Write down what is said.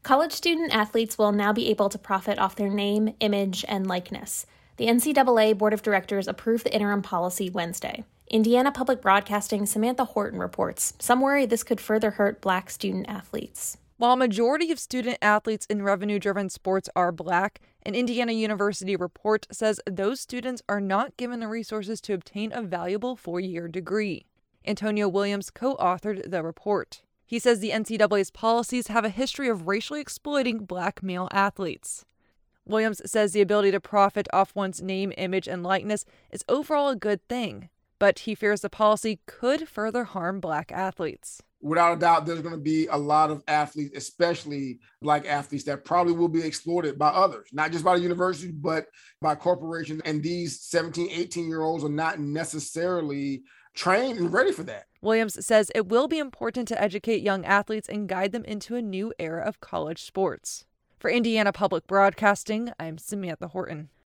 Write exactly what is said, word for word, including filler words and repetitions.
College student athletes will now be able to profit off their name, image, and likeness. The N C double A Board of Directors approved the interim policy Wednesday. Indiana Public Broadcasting's Samantha Horton reports some worry this could further hurt Black student athletes. While a majority of student athletes in revenue-driven sports are Black, an Indiana University report says those students are not given the resources to obtain a valuable four-year degree. Antonio Williams co-authored the report. He says the N C double A's policies have a history of racially exploiting Black male athletes. Williams says the ability to profit off one's name, image, and likeness is overall a good thing, but he fears the policy could further harm Black athletes. Without a doubt, there's going to be a lot of athletes, especially Black athletes, that probably will be exploited by others, not just by the university, but by corporations. And these seventeen, eighteen-year-olds are not necessarily trained and ready for that. Williams says it will be important to educate young athletes and guide them into a new era of college sports. For Indiana Public Broadcasting, I'm Samantha Horton.